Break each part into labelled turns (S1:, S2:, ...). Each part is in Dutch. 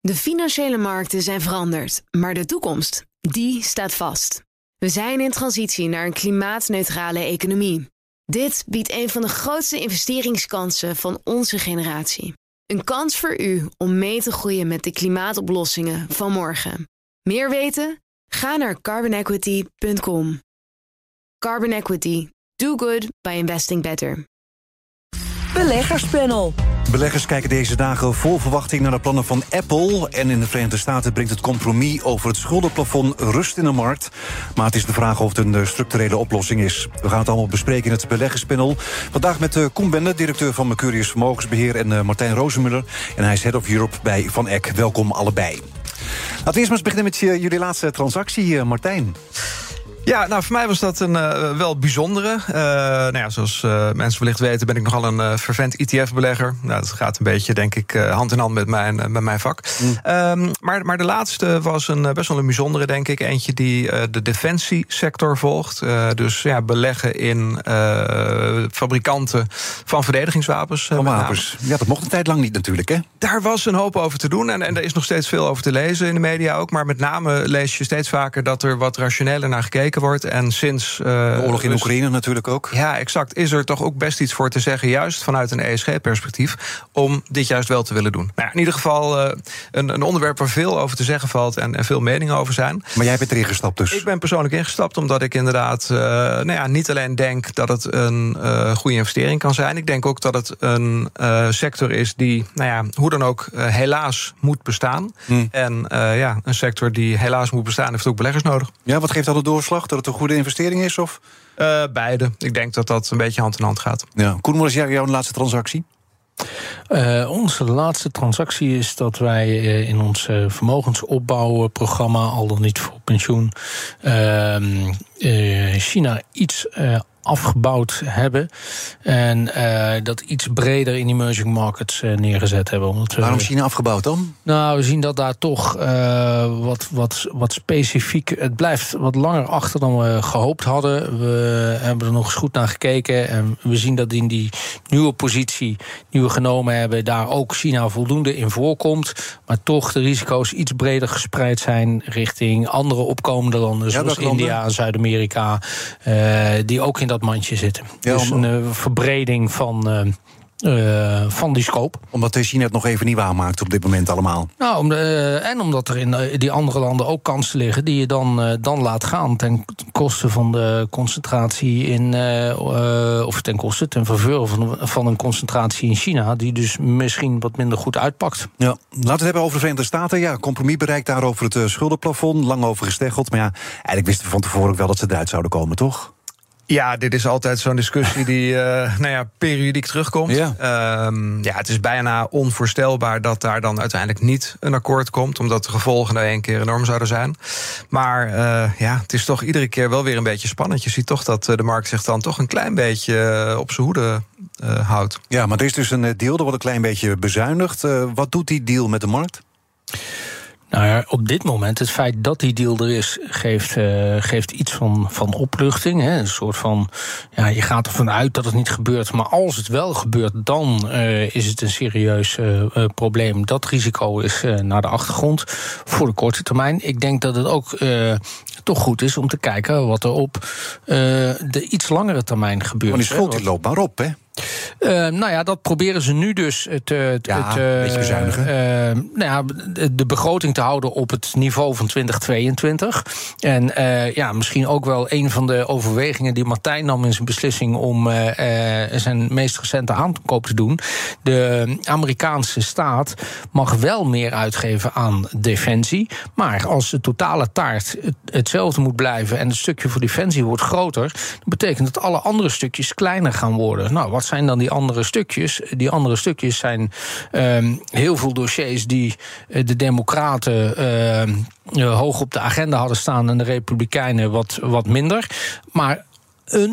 S1: De financiële markten zijn veranderd, maar de toekomst, die staat vast. We zijn in transitie naar een klimaatneutrale economie. Dit biedt een van de grootste investeringskansen van onze generatie. Een kans voor u om mee te groeien met de klimaatoplossingen van morgen. Meer weten? Ga naar carbonequity.com. Carbon Equity. Do good by investing better.
S2: Beleggerspanel.
S3: Beleggers kijken deze dagen vol verwachting naar de plannen van Apple. En in de Verenigde Staten brengt het compromis over het schuldenplafond rust in de markt. Maar het is de vraag of het een structurele oplossing is. We gaan het allemaal bespreken in het beleggerspanel. Vandaag met Koen Bende, directeur van Mercurius Vermogensbeheer, en Martijn Rozenmuller. En hij is Head of Europe bij Van Eck. Welkom allebei. Laten we eerst maar eens beginnen met jullie laatste transactie, Martijn.
S4: Ja, nou, voor mij was dat een wel bijzondere. Zoals mensen wellicht weten, ben ik nogal een fervent ETF-belegger. Nou, dat gaat een beetje, denk ik, hand in hand met mijn vak. Maar de laatste was best wel een bijzondere, denk ik. Eentje die de defensiesector volgt. Dus ja, beleggen in fabrikanten van verdedigingswapens.
S3: Van wapens. Ja, dat mocht een tijd lang niet natuurlijk, hè?
S4: Daar was een hoop over te doen. En er is nog steeds veel over te lezen in de media ook. Maar met name lees je steeds vaker dat er wat rationeler naar gekeken wordt. En sinds
S3: de oorlog in Oekraïne natuurlijk ook.
S4: Ja, exact. Is er toch ook best iets voor te zeggen, juist vanuit een ESG-perspectief, om dit juist wel te willen doen. Nou, in ieder geval een onderwerp waar veel over te zeggen valt en veel meningen over zijn.
S3: Maar jij bent erin gestapt dus?
S4: Ik ben persoonlijk ingestapt omdat ik inderdaad niet alleen denk dat het een goede investering kan zijn. Ik denk ook dat het een sector is die, hoe dan ook, helaas moet bestaan. En een sector die helaas moet bestaan heeft ook beleggers nodig.
S3: Ja, wat geeft dat de doorslag? Dat het een goede investering is? Of?
S4: Beide. Ik denk dat dat een beetje hand in hand gaat.
S3: Ja. Koen, wat is jouw laatste transactie?
S5: Onze laatste transactie is dat wij in ons vermogensopbouwprogramma, al dan niet voor pensioen, China iets afgebouwd hebben. En dat iets breder in emerging markets neergezet hebben.
S3: Waarom China afgebouwd dan?
S5: Nou, we zien dat daar toch wat specifiek. Het blijft wat langer achter dan we gehoopt hadden. We hebben er nog eens goed naar gekeken. En we zien dat in die nieuwe positie die we genomen hebben, daar ook China voldoende in voorkomt. Maar toch de risico's iets breder gespreid zijn richting andere opkomende landen, zoals India en Zuid-Amerika, die ook in dat mandje zitten. Ja, dus een verbreding van die scope.
S3: Omdat China het nog even niet waarmaakt op dit moment allemaal.
S5: Nou, en omdat er in die andere landen ook kansen liggen die je dan laat gaan ten koste van de concentratie ten faveur van een concentratie in China, die dus misschien wat minder goed uitpakt.
S3: Ja, laten we het hebben over de Verenigde Staten. Ja, compromis bereikt daar over het schuldenplafond, lang over gesteggeld. Maar ja, eigenlijk wisten we van tevoren ook wel dat ze eruit zouden komen, toch?
S4: Ja, dit is altijd zo'n discussie die periodiek terugkomt. Ja. Het is bijna onvoorstelbaar dat daar dan uiteindelijk niet een akkoord komt, omdat de gevolgen nou 1 keer enorm zouden zijn. Maar het is toch iedere keer wel weer een beetje spannend. Je ziet toch dat de markt zich dan toch een klein beetje op zijn hoede houdt.
S3: Ja, maar er is dus een deal, er wordt een klein beetje bezuinigd. Wat doet die deal met de markt?
S5: Nou ja, op dit moment, het feit dat die deal er is, geeft iets van opluchting. Hè. Een soort van, je gaat ervan uit dat het niet gebeurt, maar als het wel gebeurt, dan is het een serieus probleem. Dat risico is naar de achtergrond voor de korte termijn. Ik denk dat het ook toch goed is om te kijken wat er op de iets langere termijn gebeurt.
S3: Maar die schuld die loopt maar op, hè?
S5: Dat proberen ze nu dus
S3: een beetje bezuinigen.
S5: De begroting te houden op het niveau van 2022. En misschien ook wel een van de overwegingen die Martijn nam in zijn beslissing om zijn meest recente aankoop te doen. De Amerikaanse staat mag wel meer uitgeven aan defensie. Maar als de totale taart hetzelfde moet blijven en het stukje voor defensie wordt groter, dan betekent dat alle andere stukjes kleiner gaan worden. Nou, wat zijn dan die andere stukjes? Die andere stukjes zijn heel veel dossiers die de Democraten hoog op de agenda hadden staan en de Republikeinen wat minder. Maar een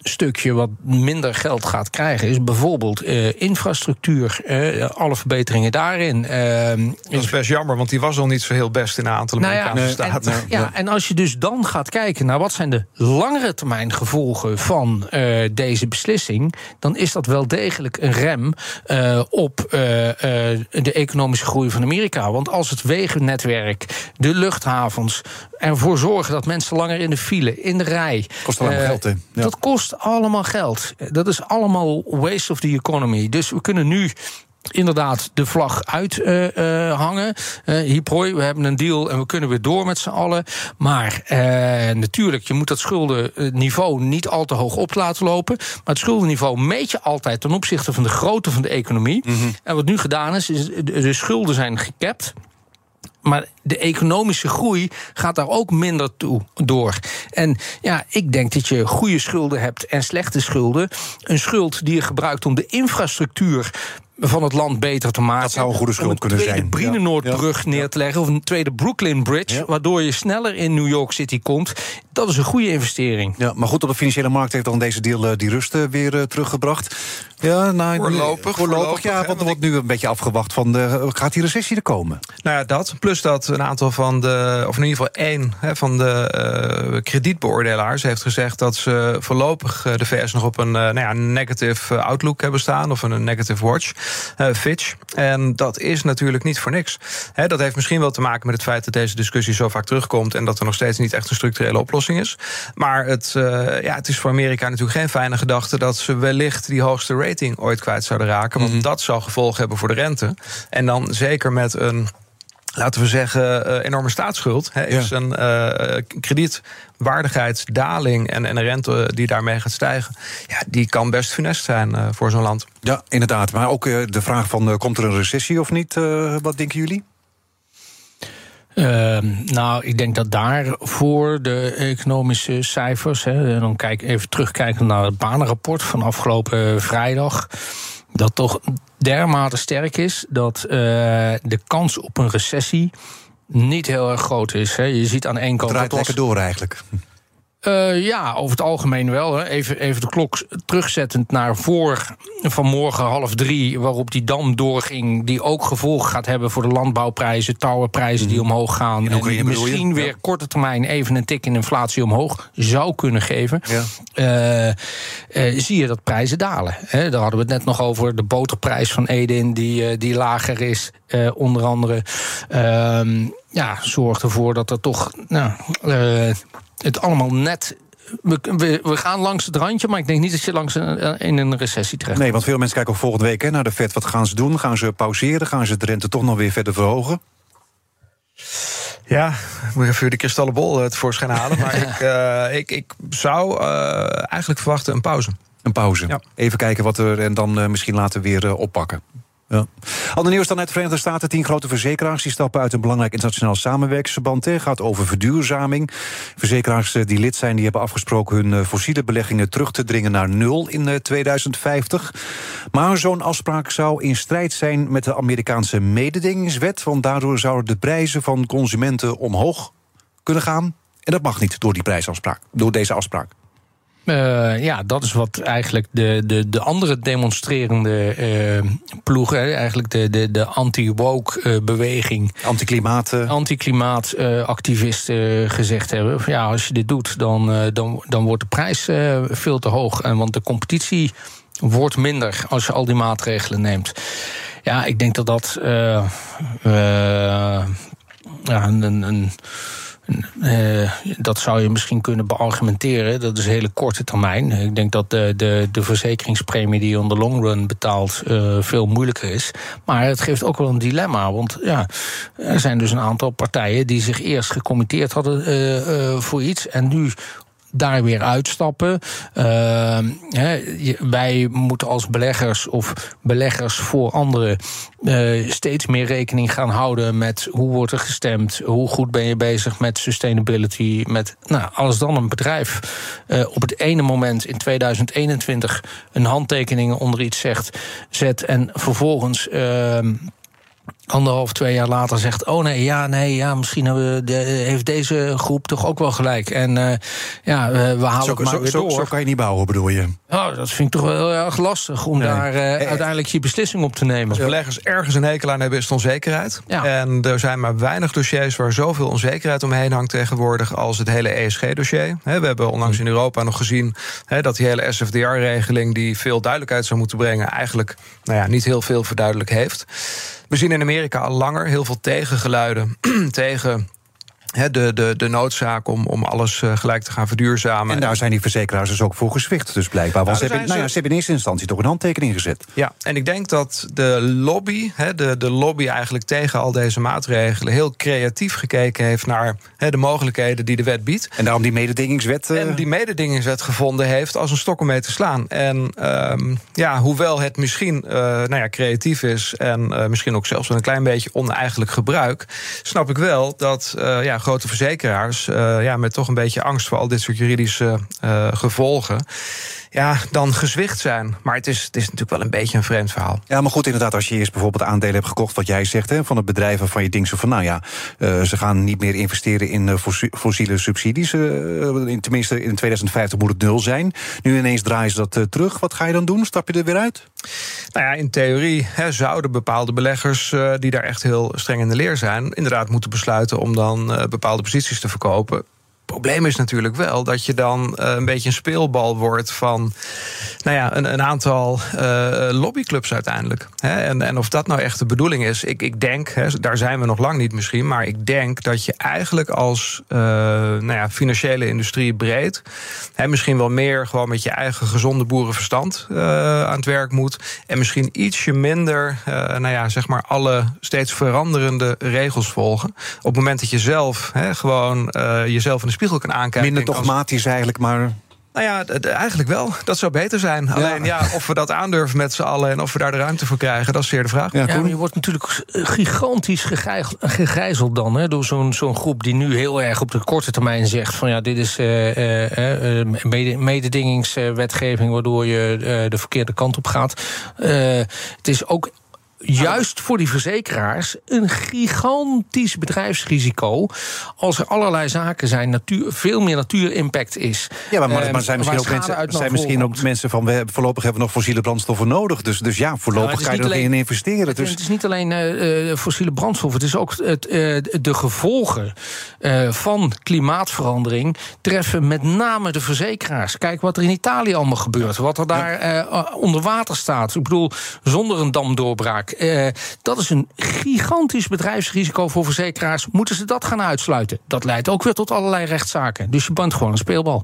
S5: stukje wat minder geld gaat krijgen is bijvoorbeeld infrastructuur. Alle verbeteringen daarin.
S4: Dat is best jammer, want die was al niet zo heel best in een aantal Amerikaanse staten.
S5: En als je dus dan gaat kijken naar wat zijn de langere termijn gevolgen van deze beslissing, dan is dat wel degelijk een rem op de economische groei van Amerika. Want als het wegennetwerk, de luchthavens ervoor zorgen dat mensen langer in de file, in de rij.
S3: Kost allemaal geld, hè? Ja.
S5: Dat kost allemaal geld. Dat is allemaal waste of the economy. Dus we kunnen nu inderdaad de vlag uithangen. Hiprooi, we hebben een deal en we kunnen weer door met z'n allen. Maar natuurlijk, je moet dat schuldenniveau niet al te hoog op laten lopen. Maar het schuldenniveau meet je altijd ten opzichte van de grootte van de economie. Mm-hmm. En wat nu gedaan is de schulden zijn gekapt. Maar de economische groei gaat daar ook minder toe door. En ja, ik denk dat je goede schulden hebt en slechte schulden. Een schuld die je gebruikt om de infrastructuur van het land beter te maken.
S3: Dat zou een goede schuld kunnen zijn.
S5: Om een tweede Brienenoordbrug neer te leggen, of een tweede Brooklyn Bridge, waardoor je sneller in New York City komt. Dat is een goede investering. Ja,
S3: maar goed, op de financiële markt heeft dan deze deal die rust weer teruggebracht. Ja, voorlopig, ja, want er wordt nu een beetje afgewacht van gaat die recessie er komen? Nou
S4: ja, dat. Plus dat een aantal van of in ieder geval één van de kredietbeoordelaars heeft gezegd dat ze voorlopig de VS nog op een negative outlook hebben staan, of een negative watch. Fitch. En dat is natuurlijk niet voor niks. Dat heeft misschien wel te maken met het feit dat deze discussie zo vaak terugkomt en dat er nog steeds niet echt een structurele oplossing is. Maar het is voor Amerika natuurlijk geen fijne gedachte dat ze wellicht die hoogste rating ooit kwijt zouden raken. Want dat zou gevolgen hebben voor de rente. En dan zeker met een, laten we zeggen, enorme staatsschuld. Is een kredietwaardigheidsdaling en een rente die daarmee gaat stijgen. Ja, die kan best funest zijn voor zo'n land.
S3: Ja, inderdaad. Maar ook de vraag van, komt er een recessie of niet? Wat denken jullie?
S5: Ik denk dat daarvoor de economische cijfers, dan even terugkijken naar het banenrapport van afgelopen vrijdag, dat toch dermate sterk is dat de kans op een recessie niet heel erg groot is. Je ziet aan één kant.
S3: Draait lekker door eigenlijk.
S5: Over het algemeen wel. Even de klok terugzettend naar vanmorgen 2:30... waarop die dam doorging, die ook gevolgen gaat hebben voor de landbouwprijzen, towerprijzen die omhoog gaan. En die misschien weer korte termijn even een tik in inflatie omhoog zou kunnen geven. Ja. Zie je dat prijzen dalen. Daar hadden we het net nog over. De boterprijs van Edin die lager is, onder andere. Zorgt ervoor dat er toch het allemaal net. We gaan langs het randje, maar ik denk niet dat je in een recessie terecht.
S3: Nee, want veel mensen kijken ook volgende week naar de Fed. Wat gaan ze doen? Gaan ze pauzeren? Gaan ze de rente toch nog weer verder verhogen?
S4: Ja, ik moet even de kristallenbol tevoorschijn halen. Maar ik zou eigenlijk verwachten een pauze.
S3: Een pauze. Ja. Even kijken wat er en dan misschien later weer oppakken. Ja. Ander nieuws dan uit de Verenigde Staten. 10 grote verzekeraars die stappen uit een belangrijk internationaal samenwerkingsverband. Het gaat over verduurzaming. Verzekeraars die lid zijn, die hebben afgesproken hun fossiele beleggingen terug te dringen naar 0 in 2050. Maar zo'n afspraak zou in strijd zijn met de Amerikaanse mededingingswet, want daardoor zouden de prijzen van consumenten omhoog kunnen gaan. En dat mag niet door deze afspraak.
S5: Dat is wat eigenlijk de andere demonstrerende ploegen, eigenlijk de anti-woke beweging, anti-klimaatactivisten gezegd hebben. Ja, als je dit doet, dan wordt de prijs veel te hoog. Want de competitie wordt minder als je al die maatregelen neemt. Ja, ik denk dat dat zou je misschien kunnen beargumenteren. Dat is een hele korte termijn. Ik denk dat de verzekeringspremie die je on the long run betaalt veel moeilijker is. Maar het geeft ook wel een dilemma. Want er zijn dus een aantal partijen die zich eerst gecommitteerd hadden voor iets en nu daar weer uitstappen. Wij moeten als beleggers of beleggers voor anderen steeds meer rekening gaan houden met hoe wordt er gestemd, hoe goed ben je bezig met sustainability, met als dan een bedrijf op het ene moment in 2021 een handtekening onder iets zet en vervolgens 2 jaar later zegt... misschien heeft deze groep toch ook wel gelijk. En we halen het maar weer door.
S3: Zo kan je niet bouwen, bedoel je?
S5: Nou, dat vind ik toch wel heel erg lastig... om daar uiteindelijk je beslissing op te nemen.
S4: Als beleggers ergens een hekel aan hebben, is het onzekerheid. Ja. En er zijn maar weinig dossiers waar zoveel onzekerheid omheen hangt tegenwoordig... als het hele ESG-dossier. We hebben onlangs in Europa nog gezien... dat die hele SFDR-regeling die veel duidelijkheid zou moeten brengen... eigenlijk niet heel veel verduidelijk heeft. We zien in Amerika al langer heel veel tegengeluiden tegen de noodzaak om alles gelijk te gaan verduurzamen.
S3: En daar zijn die verzekeraars dus ook voor gezwicht, dus blijkbaar. Want ze hebben in eerste instantie toch een handtekening gezet.
S4: Ja, en ik denk dat de lobby, de lobby eigenlijk tegen al deze maatregelen... heel creatief gekeken heeft naar de mogelijkheden die de wet biedt.
S3: En daarom die mededingingswet...
S4: En die mededingingswet gevonden heeft als een stok om mee te slaan. En hoewel het misschien creatief is... en misschien ook zelfs wel een klein beetje oneigenlijk gebruik... snap ik wel dat grote verzekeraars... met toch een beetje angst voor al dit soort juridische gevolgen... dan gezwicht zijn. Maar het is natuurlijk wel een beetje een vreemd verhaal. Ja, maar goed, inderdaad, als je eerst bijvoorbeeld aandelen hebt gekocht... wat jij zegt, van het bedrijf waarvan je denkt van... ze gaan niet meer investeren in fossiele subsidies. Tenminste, in 2050 moet het 0 zijn. Nu ineens draaien ze dat terug. Wat ga je dan doen? Stap je er weer uit? In theorie zouden bepaalde beleggers... die daar echt heel streng in de leer zijn... inderdaad moeten besluiten om dan bepaalde posities te verkopen... Het probleem is natuurlijk wel dat je dan een beetje een speelbal wordt van een aantal lobbyclubs uiteindelijk. En of dat nou echt de bedoeling is, ik denk, daar zijn we nog lang niet misschien, maar ik denk dat je eigenlijk als financiële industrie breed, misschien wel meer gewoon met je eigen gezonde boerenverstand aan het werk moet. En misschien ietsje minder, alle steeds veranderende regels volgen. Op het moment dat je zelf gewoon jezelf in de spiegel kan aankijken.
S3: Minder dogmatisch eigenlijk, maar...
S4: Eigenlijk wel. Dat zou beter zijn. Alleen of we dat aandurven met z'n allen... en of we daar de ruimte voor krijgen, dat is zeer de vraag.
S5: Ja, maar je wordt natuurlijk gigantisch gegijzeld dan... door zo'n groep die nu heel erg op de korte termijn zegt... van dit is mededingingswetgeving... waardoor je de verkeerde kant op gaat. Het is ook... juist voor die verzekeraars een gigantisch bedrijfsrisico... als er allerlei zaken zijn, veel meer natuurimpact is.
S3: Ja, maar zijn misschien ook mensen van... voorlopig hebben we nog fossiele brandstoffen nodig. Dus voorlopig kan je er nog in investeren.
S5: Het is niet alleen fossiele brandstoffen. Het is ook de gevolgen van klimaatverandering... treffen met name de verzekeraars. Kijk wat er in Italië allemaal gebeurt. Wat er daar onder water staat. Ik bedoel, zonder een damdoorbraak. Dat is een gigantisch bedrijfsrisico voor verzekeraars. Moeten ze dat gaan uitsluiten? Dat leidt ook weer tot allerlei rechtszaken. Dus je bent gewoon een speelbal.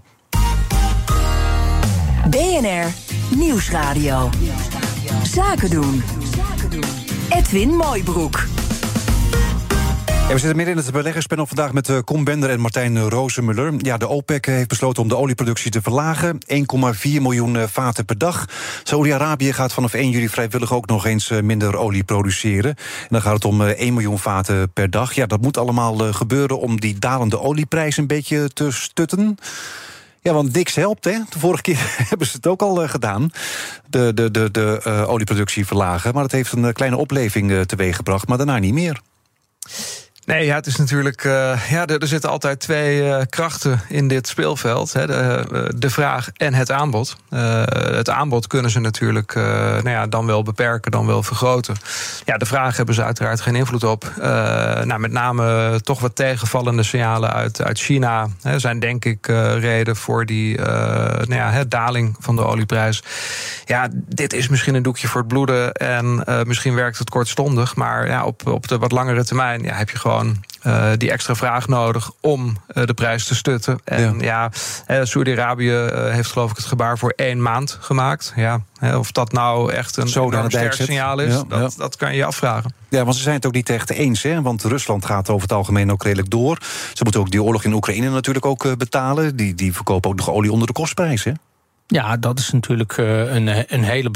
S2: BNR Nieuwsradio. Zaken doen. Edwin Mooibroek.
S3: Ja, we zitten midden in het beleggerspanel vandaag met Kom Bender en Martijn Rozenmuller. Ja, de OPEC heeft besloten om de olieproductie te verlagen. 1,4 miljoen vaten per dag. Saoedi-Arabië gaat vanaf 1 juli vrijwillig ook nog eens minder olie produceren. En dan gaat het om 1 miljoen vaten per dag. Ja, dat moet allemaal gebeuren om die dalende olieprijs een beetje te stutten. Ja, want niks helpt, hè. De vorige keer hebben ze het ook al gedaan. De olieproductie verlagen. Maar dat heeft een kleine opleving teweeggebracht, maar daarna niet meer.
S4: Nee, het is natuurlijk... er zitten altijd twee krachten in dit speelveld. De vraag en het aanbod. Het aanbod kunnen ze natuurlijk dan wel beperken, dan wel vergroten. Ja, de vraag hebben ze uiteraard geen invloed op. Met name toch wat tegenvallende signalen uit China... zijn denk ik reden voor die daling van de olieprijs. Ja, dit is misschien een doekje voor het bloeden... en misschien werkt het kortstondig... maar op de wat langere termijn heb je gewoon die extra vraag nodig om de prijs te stutten. En Saoedi-Arabië heeft geloof ik het gebaar voor 1 maand gemaakt. Ja, of dat nou echt een sterk signaal is, dat kan je je afvragen.
S3: Ja, want ze zijn het ook niet echt eens, hè? Want Rusland gaat over het algemeen ook redelijk door. Ze moeten ook die oorlog in Oekraïne natuurlijk ook betalen. Die verkopen ook nog olie onder de kostprijs, hè?
S5: Ja, dat is natuurlijk een hele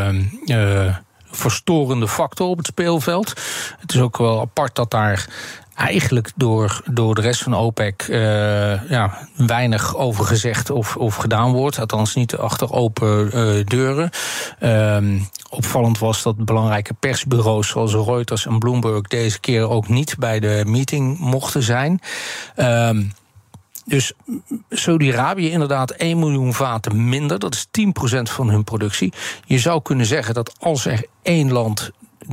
S5: belangrijke... verstorende factor op het speelveld. Het is ook wel apart dat daar eigenlijk door de rest van OPEC weinig over gezegd of gedaan wordt. Althans niet achter open deuren. Opvallend was dat belangrijke persbureaus zoals Reuters en Bloomberg deze keer ook niet bij de meeting mochten zijn. Dus Saudi-Arabië inderdaad 1 miljoen vaten minder. Dat is 10% van hun productie. Je zou kunnen zeggen dat als er één land...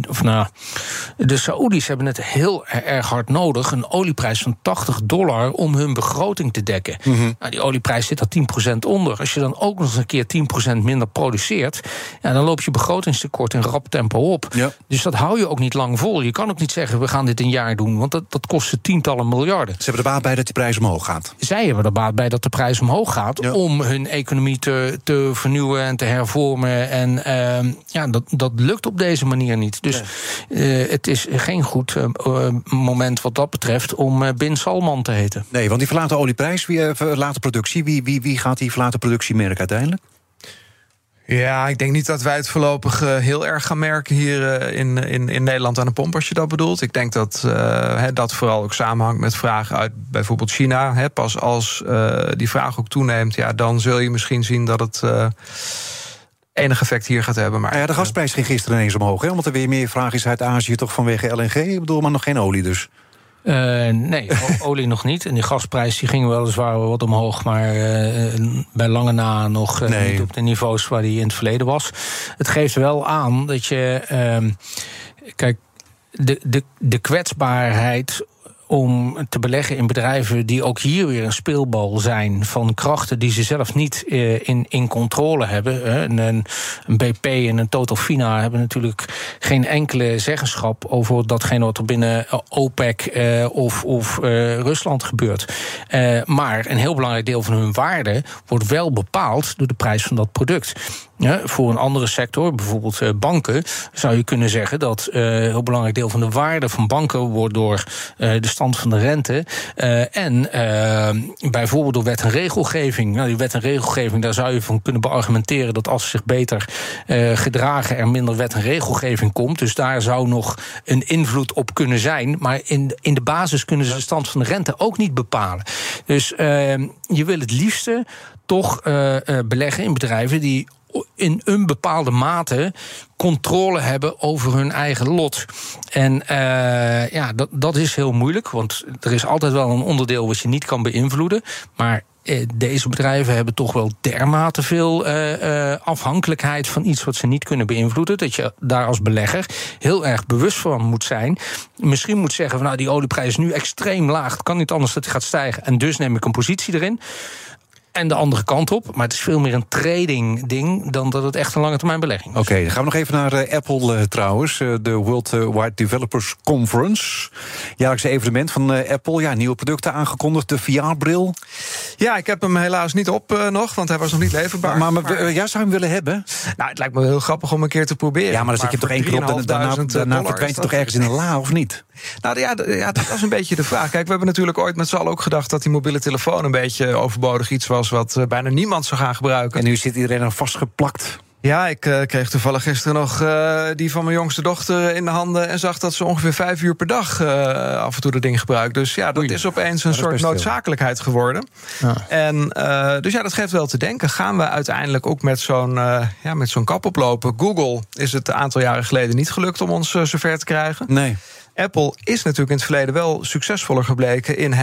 S5: de Saoedi's hebben het heel erg hard nodig. Een olieprijs van $80 om hun begroting te dekken. Mm-hmm. Nou, die olieprijs zit er 10% onder. Als je dan ook nog eens een keer 10% minder produceert... dan loop je begrotingstekort in rap tempo op. Ja. Dus dat hou je ook niet lang vol. Je kan ook niet zeggen, we gaan dit een jaar doen... want dat kost ze tientallen miljarden.
S3: Ze hebben er baat bij dat de prijs omhoog gaat.
S5: Zij hebben er baat bij dat de prijs omhoog gaat... om hun economie te vernieuwen en te hervormen. En dat lukt op deze manier niet. Dus het is geen goed moment wat dat betreft om Bin Salman te heten.
S3: Nee, want die verlaten olieprijs, verlaten productie. Wie gaat die verlaten productie merken uiteindelijk?
S4: Ja, ik denk niet dat wij het voorlopig heel erg gaan merken hier in Nederland aan de pomp, als je dat bedoelt. Ik denk dat dat vooral ook samenhangt met vragen uit bijvoorbeeld China. Pas als die vraag ook toeneemt, dan zul je misschien zien dat het... enig effect hier gaat hebben. Maar
S3: de gasprijs ging gisteren ineens omhoog, omdat er weer meer vraag is uit Azië, toch vanwege LNG? Ik bedoel, maar nog geen olie dus.
S5: Nee, olie nog niet. En die gasprijs die ging weliswaar wat omhoog, maar bij lange na nog niet op de niveaus waar die in het verleden was. Het geeft wel aan dat je... kijk, de kwetsbaarheid om te beleggen in bedrijven die ook hier weer een speelbal zijn van krachten die ze zelf niet in controle hebben. Een BP en een Total Fina hebben natuurlijk geen enkele zeggenschap over datgene wat er binnen OPEC of Rusland gebeurt. Maar een heel belangrijk deel van hun waarde wordt wel bepaald door de prijs van dat product. Ja, voor een andere sector, bijvoorbeeld banken, zou je kunnen zeggen dat een heel belangrijk deel van de waarde van banken wordt door de stand van de rente en bijvoorbeeld door wet en regelgeving. Nou, die wet en regelgeving, daar zou je van kunnen beargumenteren dat als ze zich beter gedragen er minder wet en regelgeving komt. Dus daar zou nog een invloed op kunnen zijn. Maar in de basis kunnen ze de stand van de rente ook niet bepalen. Dus je wil het liefste toch beleggen in bedrijven die in een bepaalde mate controle hebben over hun eigen lot. En dat is heel moeilijk, want er is altijd wel een onderdeel wat je niet kan beïnvloeden. Maar deze bedrijven hebben toch wel dermate veel afhankelijkheid van iets wat ze niet kunnen beïnvloeden, dat je daar als belegger heel erg bewust van moet zijn. Misschien moet zeggen van die olieprijs is nu extreem laag, het kan niet anders dat die gaat stijgen en dus neem ik een positie erin. En de andere kant op, maar het is veel meer een trading-ding dan dat het echt een lange termijn belegging is.
S3: Oké, dan gaan we nog even naar Apple trouwens. De Worldwide Developers Conference. Jaarlijkse evenement van Apple. Ja, nieuwe producten aangekondigd. De VR-bril.
S4: Ja, ik heb hem helaas niet op nog, want hij was nog niet leverbaar.
S3: Maar zou je hem willen hebben?
S4: Nou, het lijkt me heel grappig om een keer te proberen.
S3: Ja, maar dan zet je toch één keer op en daarna verdwijnt het toch ergens in een la, of niet?
S4: Nou ja, dat was een beetje de vraag. Kijk, we hebben natuurlijk ooit met z'n allen ook gedacht dat die mobiele telefoon een beetje overbodig iets was wat bijna niemand zou gaan gebruiken.
S3: En nu zit iedereen er vastgeplakt.
S4: Ja, ik kreeg toevallig gisteren nog die van mijn jongste dochter in de handen en zag dat ze ongeveer 5 uur per dag af en toe dat ding gebruikt. Dus ja, dat is opeens een soort noodzakelijkheid geworden. Ja. En dus dat geeft wel te denken. Gaan we uiteindelijk ook met zo'n kap oplopen? Google is het een aantal jaren geleden niet gelukt om ons zover te krijgen.
S3: Nee.
S4: Apple is natuurlijk in het verleden wel succesvoller gebleken in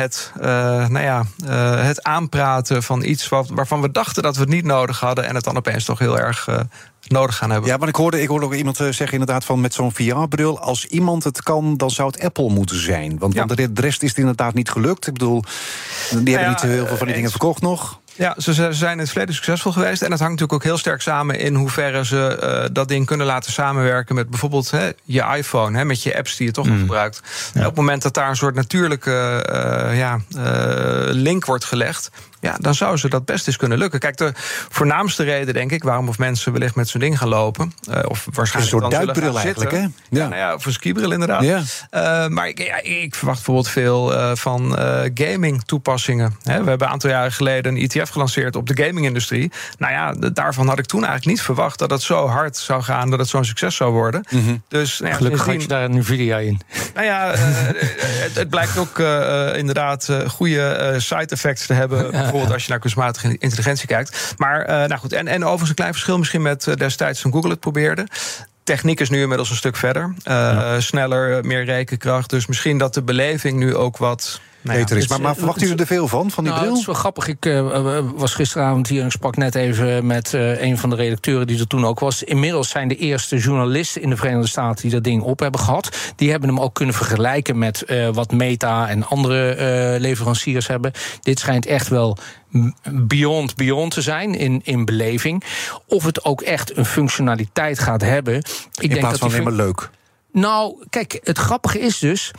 S4: het aanpraten van iets waarvan we dachten dat we het niet nodig hadden en het dan opeens toch heel erg nodig gaan hebben.
S3: Ja, maar ik hoorde ook iemand zeggen inderdaad van met zo'n VR-bril, als iemand het kan, dan zou het Apple moeten zijn. Want de rest is het inderdaad niet gelukt. Ik bedoel, die hebben niet heel veel van die dingen verkocht nog.
S4: Ja, ze zijn in het verleden succesvol geweest. En dat hangt natuurlijk ook heel sterk samen in hoeverre ze dat ding kunnen laten samenwerken met bijvoorbeeld je iPhone, met je apps die je toch nog gebruikt. Ja. Op het moment dat daar een soort natuurlijke link wordt gelegd, dan zou ze dat best eens kunnen lukken. Kijk, de voornaamste reden, denk ik, waarom of mensen wellicht met zo'n ding gaan lopen, of waarschijnlijk
S3: een soort duikbril eigenlijk, hè?
S4: Ja. Of een skibril inderdaad. Ja. Maar ik verwacht bijvoorbeeld veel van gaming toepassingen. We hebben een aantal jaren geleden een ETF gelanceerd op de gaming-industrie. Nou ja, daarvan had ik toen eigenlijk niet verwacht dat het zo hard zou gaan, dat het zo'n succes zou worden.
S5: Mm-hmm. Dus, gelukkig had je daar een Nvidia in.
S4: Nou ja, het blijkt ook inderdaad goede side effects te hebben. Bijvoorbeeld als je naar kunstmatige intelligentie kijkt. Maar nou goed, en overigens een klein verschil misschien met destijds toen Google het probeerde. Techniek is nu inmiddels een stuk verder. Sneller, meer rekenkracht. Dus misschien dat de beleving nu ook wat
S3: beter is. Maar verwachten jullie er veel van die bril?
S5: Het is wel grappig. Ik was gisteravond hier en ik sprak net even met een van de redacteuren die er toen ook was. Inmiddels zijn de eerste journalisten in de Verenigde Staten die dat ding op hebben gehad. Die hebben hem ook kunnen vergelijken met wat Meta en andere leveranciers hebben. Dit schijnt echt wel beyond te zijn in beleving. Of het ook echt een functionaliteit gaat hebben.
S3: In plaats van alleen maar leuk.
S5: Nou, kijk, het grappige is dus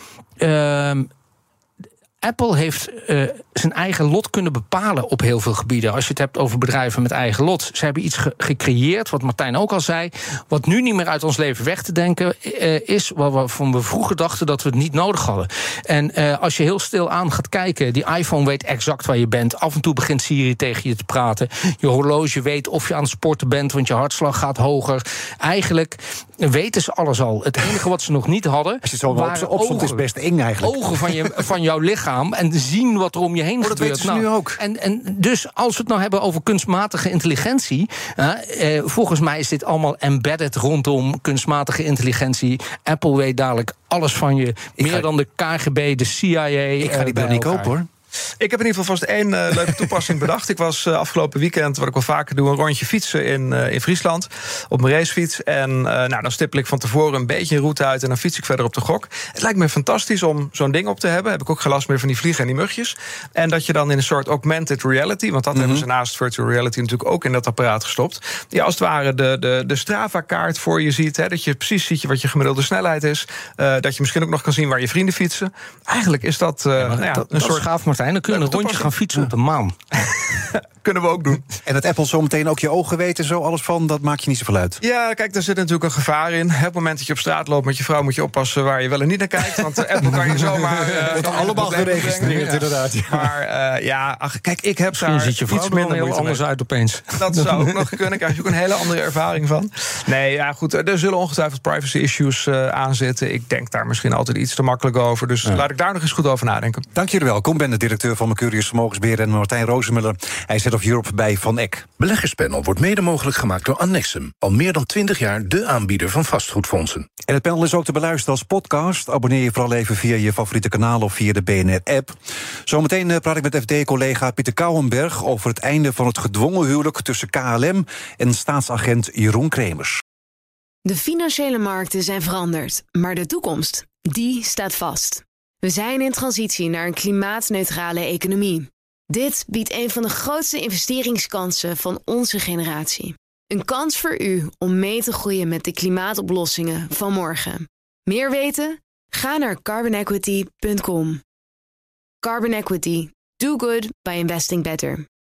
S5: Apple heeft zijn eigen lot kunnen bepalen op heel veel gebieden. Als je het hebt over bedrijven met eigen lot. Ze hebben iets gecreëerd, wat Martijn ook al zei, wat nu niet meer uit ons leven weg te denken is, waarvan we vroeger dachten dat we het niet nodig hadden. En als je heel stil aan gaat kijken, die iPhone weet exact waar je bent. Af en toe begint Siri tegen je te praten. Je horloge weet of je aan het sporten bent, want je hartslag gaat hoger. Eigenlijk weten ze alles al. Het enige wat ze nog niet hadden,
S3: als je het zo opstond, is best eng eigenlijk.
S5: Ogen van jouw lichaam en zien wat er om je heen gebeurt.
S3: Dat weten ze nu ook.
S5: En dus als we het nou hebben over kunstmatige intelligentie, volgens mij is dit allemaal embedded rondom kunstmatige intelligentie. Apple weet dadelijk alles van je. Meer dan de KGB, de CIA.
S3: Ik ga die bril niet kopen, hoor.
S4: Ik heb in ieder geval vast één leuke toepassing bedacht. Ik was afgelopen weekend, wat ik wel vaker doe, een rondje fietsen in Friesland. Op mijn racefiets. En dan stippel ik van tevoren een beetje een route uit en dan fiets ik verder op de gok. Het lijkt me fantastisch om zo'n ding op te hebben. Heb ik ook geen last meer van die vliegen en die mugjes. En dat je dan in een soort augmented reality, want dat hebben ze naast virtual reality natuurlijk ook in dat apparaat gestopt. Ja, als het ware de Strava-kaart voor je ziet. Hè, dat je precies ziet wat je gemiddelde snelheid is. Dat je misschien ook nog kan zien waar je vrienden fietsen. Eigenlijk is dat een soort
S5: gaaf, Martijn. Dan kun je een rondje gaan fietsen op de maan.
S4: Kunnen we ook doen.
S3: En dat Apple zometeen ook je ogen weet en zo alles van, dat maakt je niet zoveel uit.
S4: Ja, kijk, daar zit natuurlijk een gevaar in. Op het moment dat je op straat loopt met je vrouw, moet je oppassen waar je wel en niet naar kijkt. Want Apple kan je zomaar
S3: wordt allemaal geregistreerd, inderdaad. Ja.
S4: Maar kijk, ik heb
S5: misschien
S4: daar
S5: ziet je vrouw er heel anders uit opeens.
S4: Dat zou ook nog kunnen. Daar krijg je ook een hele andere ervaring van. Nee, ja, goed. Er zullen ongetwijfeld privacy issues aan zitten. Ik denk daar misschien altijd iets te makkelijk over. Dus laat ik daar nog eens goed over nadenken.
S3: Dank jullie wel. Kom, ben de directeur van Mercurius Vermogensbeheer en Martijn Rozenmuller. Hij is Head of Europe bij Van Eck.
S6: Beleggerspanel wordt mede mogelijk gemaakt door Annexum. Al meer dan 20 jaar de aanbieder van vastgoedfondsen.
S3: En het panel is ook te beluisteren als podcast. Abonneer je vooral even via je favoriete kanaal of via de BNR-app. Zometeen praat ik met FD-collega Pieter Kouwenberg over het einde van het gedwongen huwelijk tussen KLM en staatsagent Jeroen Kremers.
S1: De financiële markten zijn veranderd, maar de toekomst, die staat vast. We zijn in transitie naar een klimaatneutrale economie. Dit biedt een van de grootste investeringskansen van onze generatie. Een kans voor u om mee te groeien met de klimaatoplossingen van morgen. Meer weten? Ga naar carbonequity.com. Carbon Equity. Do good by investing better.